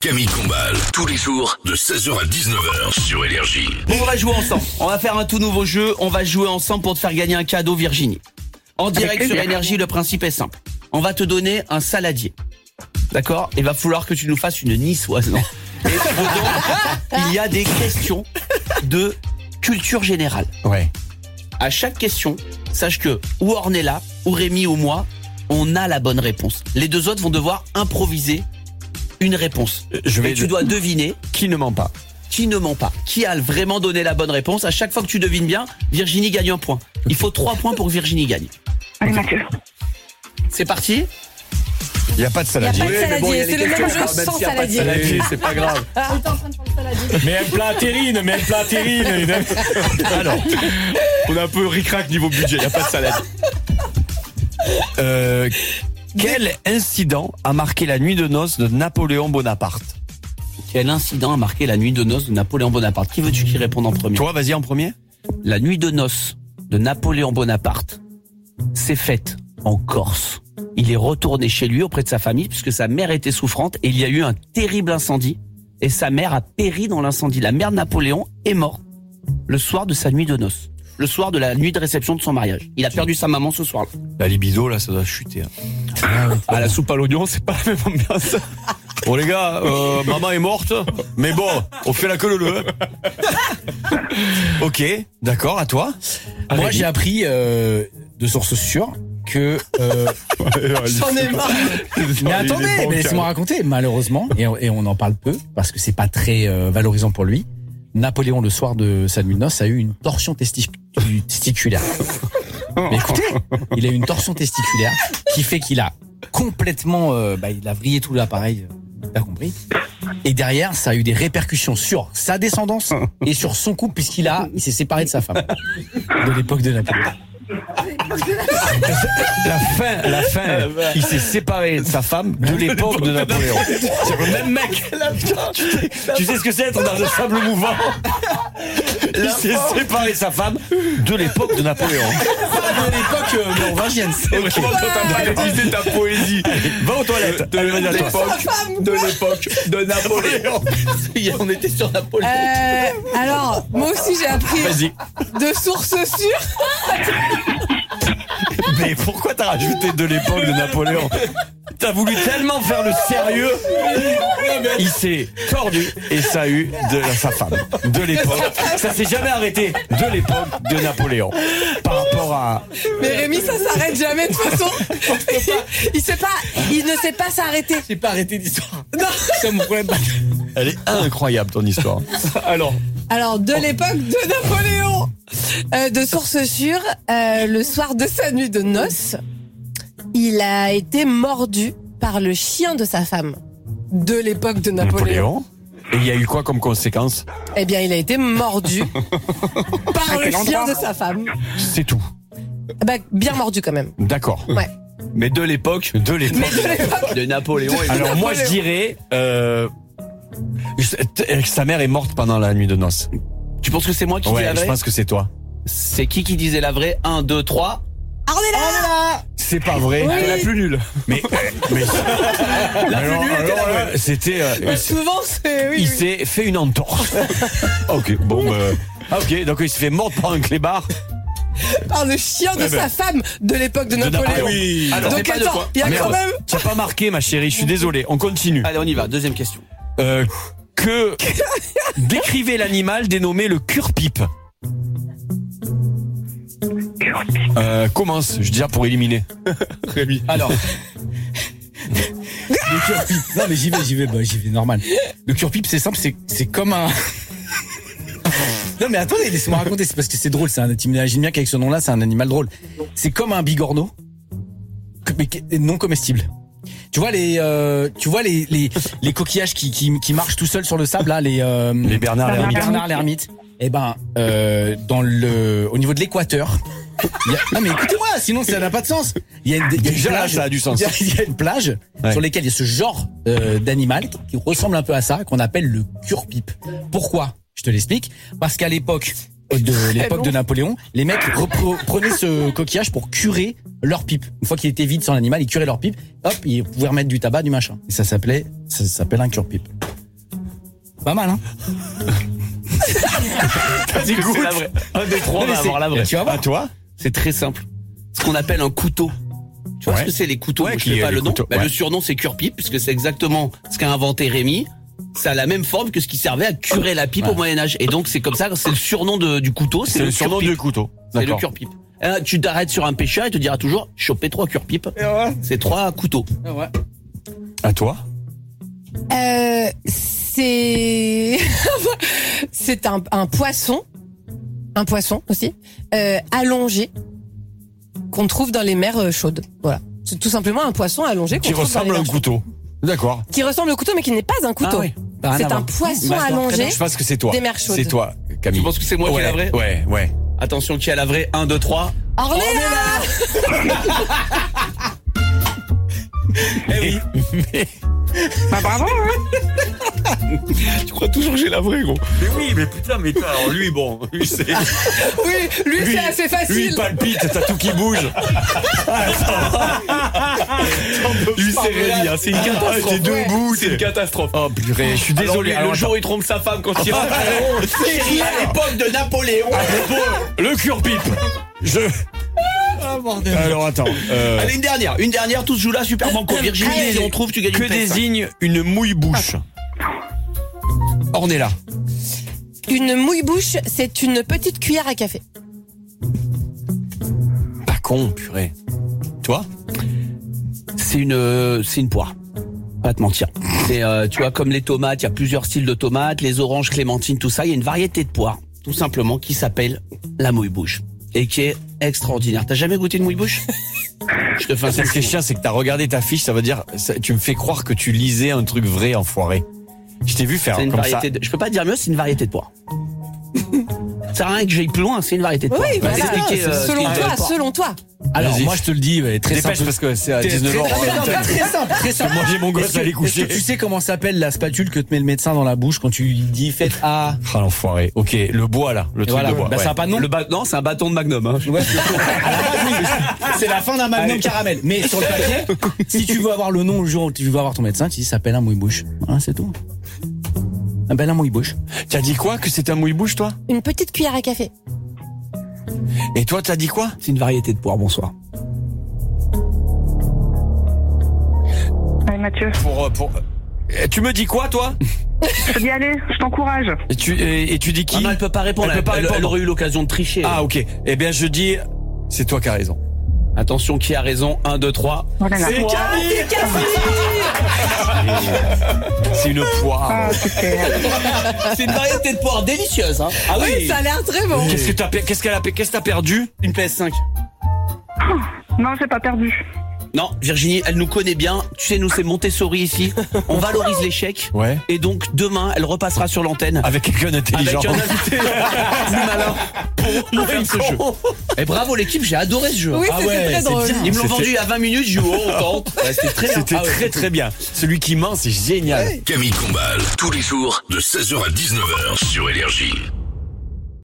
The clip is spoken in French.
Camille Combal, tous les jours de 16h à 19h sur Énergie. Bon, on va jouer ensemble. On va faire un tout nouveau jeu. On va jouer ensemble pour te faire gagner un cadeau, Virginie. En direct sur Énergie, le principe est simple. On va te donner un saladier. D'accord ? Il va falloir que tu nous fasses une niçoise. Non. Et dedans, il y a des questions de culture générale. Ouais. À chaque question, sache que ou Ornella, ou Rémi ou moi, on a la bonne réponse. Les deux autres vont devoir improviser une réponse. Et tu dois deviner Qui ne ment pas. qui ne ment pas, qui a vraiment donné la bonne réponse. À chaque fois que tu devines bien, Virginie gagne un point. Il faut 3 points pour que Virginie gagne. Allez Mathieu. C'est parti. Il n'y a pas de Il n'y a saladier. pas de saladier, c'est le même jeu même sans s'il y a pas de saladier. saladier, c'est pas grave. Mais un plat à terrine, Alors, On a un peu ric-rac niveau budget, il n'y a pas de salade. quel incident a marqué la nuit de noces de Napoléon Bonaparte? Quel incident a marqué la nuit de noces de Napoléon Bonaparte? Qui veux-tu qui réponde en premier? Toi, vas-y en premier. La nuit de noces de Napoléon Bonaparte s'est faite en Corse. Il est retourné chez lui auprès de sa famille puisque sa mère était souffrante et il y a eu un terrible incendie et sa mère a péri dans l'incendie. La mère de Napoléon est morte le soir de sa nuit de noces. Le soir de la nuit de réception de son mariage. Il a perdu sa maman ce soir-là. La libido, là, ça doit chuter. Ah, la soupe à l'oignon, c'est pas la même ambiance. Bon, les gars, maman est morte, mais bon, on fait la queue leu. Ok, d'accord, à toi. Moi, j'ai appris de sources sûres que. J'en ai marre. Mais attendez, mais laissez-moi raconter. Malheureusement, et on en parle peu parce que c'est pas très valorisant pour lui. Napoléon, le soir de sa nuit de noces, a eu une torsion testiculaire. Mais écoutez, il a eu une torsion testiculaire qui fait qu'il a complètement, il a vrillé tout l'appareil. T'as compris? Et derrière, ça a eu des répercussions sur sa descendance et sur son couple puisqu'il s'est séparé de sa femme de l'époque de Napoléon. La fin, il s'est séparé de sa femme de l'époque de Napoléon. C'est le même mec. Tu sais ce que c'est être dans un sable mouvant? Il s'est séparé de sa femme de l'époque de Napoléon. De l'époque norvégienne. Ok, toi t'as pas utilisé ta poésie. Va aux toilettes. De l'époque de Napoléon. On était sur Napoléon. Alors, moi aussi j'ai appris Vas-y. de sources sûres. Mais pourquoi t'as rajouté de l'époque de Napoléon? T'as voulu tellement faire le sérieux. Il s'est tordu et ça a eu de sa femme. De l'époque. Ça s'est jamais arrêté. De l'époque de Napoléon. Par rapport à... Mais Rémi, ça s'arrête jamais de toute façon. Il ne sait pas s'arrêter. J'ai pas arrêté l'histoire. Non. C'est mon problème. Elle est incroyable ton histoire. Alors, de l'époque de Napoléon, de sources sûres, le soir de sa nuit de noces, il a été mordu par le chien de sa femme. De l'époque de Napoléon. Et il y a eu quoi comme conséquence? Eh bien, il a été mordu par le chien de sa femme. C'est tout. Bien mordu quand même. D'accord. Ouais. Mais de l'époque De Napoléon. Alors moi je dirais sa mère est morte pendant la nuit de noces. Tu penses que c'est moi qui dis la Ouais, je vraie? pense que c'est toi. C'est qui disait la vraie? 1, 2, 3. Ornella. C'est pas vrai. C'est la plus nulle. Mais alors, c'était Souvent, c'est... il s'est fait une entorse. Ok, bon ok, donc il s'est fait mordre par un clébard. Par le chien de sa femme de l'époque de Napoléon. Oui. Alors, Donc c'est pas de attends, quoi. il y a quand même... Tu as pas marqué ma chérie, je suis désolé. On continue. Allez, on y va. Deuxième question. Que décrivez l'animal dénommé le cure-pipe. Commence, je dis ça pour éliminer. Rémi. Alors. Le cure-pipe. Non, mais j'y vais, normal. Le cure-pipe, c'est simple, c'est comme un. Non, mais attendez, laissez-moi raconter, c'est parce que c'est drôle, tu m'imagines bien qu'avec ce nom-là, c'est un animal drôle. C'est comme un bigorneau, mais non comestible. Tu vois les coquillages qui marchent tout seuls sur le sable, là, les Bernard l'ermite. Bernard l'ermite. Eh ben, au niveau de l'équateur, non mais écoutez-moi, sinon ça n'a pas de sens. Il y a une plage, ça a du sens. Il y a une plage sur lesquelles il y a ce genre d'animal qui ressemble un peu à ça, qu'on appelle le cure-pipe. Pourquoi? Je te l'explique. Parce qu'à l'époque de Napoléon, les mecs prenaient ce coquillage pour curer leur pipe. Une fois qu'il était vide sans l'animal, ils curaient leur pipe. Hop, ils pouvaient remettre du tabac, du machin. Et ça s'appelle un cure-pipe. Pas mal, hein. C'est la vraie. Un des trois va avoir la vraie. Tu vas voir. À toi? C'est très simple. Ce qu'on appelle un couteau. Tu vois ce que c'est les couteaux? Ouais, Moi, je qui sais est pas les le nom. couteaux, Bah, ouais. le surnom c'est cure-pipe puisque c'est exactement ce qu'a inventé Rémi. Ça a la même forme que ce qui servait à curer la pipe au Moyen-Âge. Et donc c'est comme ça, c'est le surnom du couteau. C'est le surnom cure-pipe. du couteau. C'est le D'accord. cure-pipe. Tu t'arrêtes sur un pêcheur, il te dira toujours choper 3 cure-pipes. C'est 3 couteaux. Ouais. À toi? C'est c'est un poisson aussi allongé qu'on trouve dans les mers chaudes. Voilà, c'est tout simplement un poisson allongé qu'on Qui trouve dans les ressemble à un mers chaudes. couteau. D'accord. Qui ressemble au couteau mais qui n'est pas un couteau. Ah oui. C'est un poisson allongé. Je pense que c'est toi. Des mers chaudes. C'est toi, Camille. Tu penses que c'est moi qui ai la vraie? Ouais. Attention, qui a la vraie? 1, 2, 3. Ornella. Eh oui. Bah bravo, hein. Tu crois toujours que j'ai la vraie, gros. Mais oui, mais putain, mais toi, alors lui, bon, lui, c'est. Oui, lui c'est assez Lui, facile. il palpite, t'as tout qui bouge. Lui, c'est Rémi, hein, c'est une catastrophe. T'es debout, C'est une catastrophe. Oh, purée, je suis désolé. Alors, le jour où il trompe sa femme quand il rentre, série à l'époque de Napoléon. Le cure-pipe. Alors, attends. Allez, une dernière, tout se joue là, super banco. Virginie, Allez. si on trouve, tu gagnes Que une PS5. désigne une mouille-bouche? Ornella. Une mouille-bouche, c'est une petite cuillère à café. Pas con, purée. Toi? C'est une poire. Pas te mentir. C'est, tu vois, comme les tomates, il y a plusieurs styles de tomates, les oranges, clémentines, tout ça. Il y a une variété de poires, tout simplement, qui s'appelle la mouille-bouche. Et qui est extraordinaire. T'as jamais goûté une mouille-bouche? Je te fais un Ce qui est chiant, c'est que t'as regardé ta fiche, ça veut dire, tu me fais croire que tu lisais un truc vrai, enfoiré. Je t'ai vu faire C'est une comme ça. variété je peux pas dire mieux, c'est une variété de poire. Ça sert à rien que j'aille plus loin, c'est une variété de poire. Oui, Je vais voilà. t'expliquer, ce Selon qu'il y a toi, de poire. selon toi. Alors, Vas-y. moi, je te le dis, très Dépêche simple. parce que c'est à 19h. Très simple. Moi, j'ai mon gosse Est-ce à aller que coucher. tu sais comment s'appelle la spatule que te met le médecin dans la bouche quand tu lui dis faites A? Ah, l'enfoiré. Ok, le bois, là. Le truc Voilà. de bois. Bah, ouais. ça a pas de nom. Non, c'est un bâton de Magnum. Hein. Ouais, à la base, oui, mais c'est la fin d'un Magnum caramel. Mais sur le papier, si tu veux avoir le nom le jour où tu veux avoir ton médecin, tu dis ça s'appelle un mouille-bouche. Voilà, c'est tout. Un mouille-bouche. T'as dit quoi? Que c'était un mouille-bouche, toi? Une petite cuillère à café. Et toi, t'as dit quoi? C'est une variété de poire, bonsoir. Allez Mathieu, Tu me dis quoi, toi? je peux y aller, je t'encourage. Et tu dis qui? Ah non, elle peut pas répondre. Elle peut pas répondre. Elle aurait eu l'occasion de tricher. Ah, ok. Eh bien, je dis, c'est toi qui as raison. Attention, qui a raison? 1, 2, 3. Oh là là. C'est Camille! C'est une poire. Ah, super. C'est une variété de poire délicieuse, hein. Ah oui. Ça a l'air très bon. Qu'est-ce que t'as perdu? Une PS5. Non, j'ai pas perdu. Non, Virginie, elle nous connaît bien. Tu sais, nous, c'est Montessori ici. On valorise l'échec. Ouais. Et donc, demain, elle repassera sur l'antenne. Avec quelqu'un d'intelligent. Avec un invité plus malin pour faire ce jeu. Et bravo l'équipe, j'ai adoré ce jeu. Oui, Ah c'était ouais, très c'est drôle. bien. Ils me l'ont C'était- vendu il y a 20 minutes, j'ai dit oh, on tente. Ouais, c'était très bien. C'était Ah ouais, très très bien. Celui qui ment, c'est génial. Camille Combal, tous les jours de 16h à 19h sur Énergie.